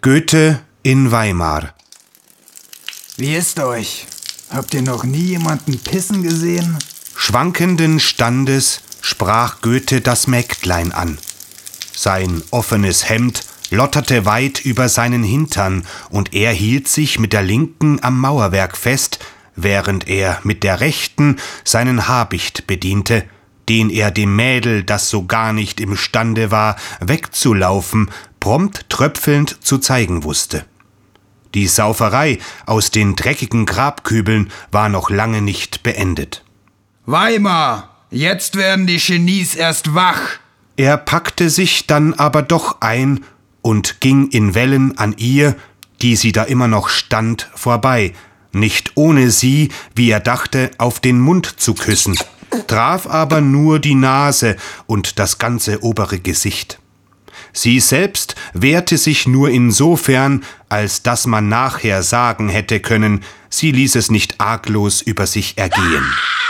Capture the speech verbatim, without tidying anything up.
Goethe in Weimar. Wie ist euch? Habt ihr noch nie jemanden pissen gesehen? Schwankenden Standes sprach Goethe das Mägdlein an. Sein offenes Hemd lotterte weit über seinen Hintern, und er hielt sich mit der linken am Mauerwerk fest, während er mit der rechten seinen Habicht bediente, den er dem Mädel, das so gar nicht imstande war, wegzulaufen, prompt tröpfelnd zu zeigen wusste. Die Sauferei aus den dreckigen Grabkübeln war noch lange nicht beendet. Weimar, jetzt werden die Genies erst wach. Er packte sich dann aber doch ein und ging in Wellen an ihr, die sie da immer noch stand, vorbei, nicht ohne sie, wie er dachte, auf den Mund zu küssen, traf aber nur die Nase und das ganze obere Gesicht. Sie selbst wehrte sich nur insofern, als dass man nachher sagen hätte können, sie ließ es nicht arglos über sich ergehen.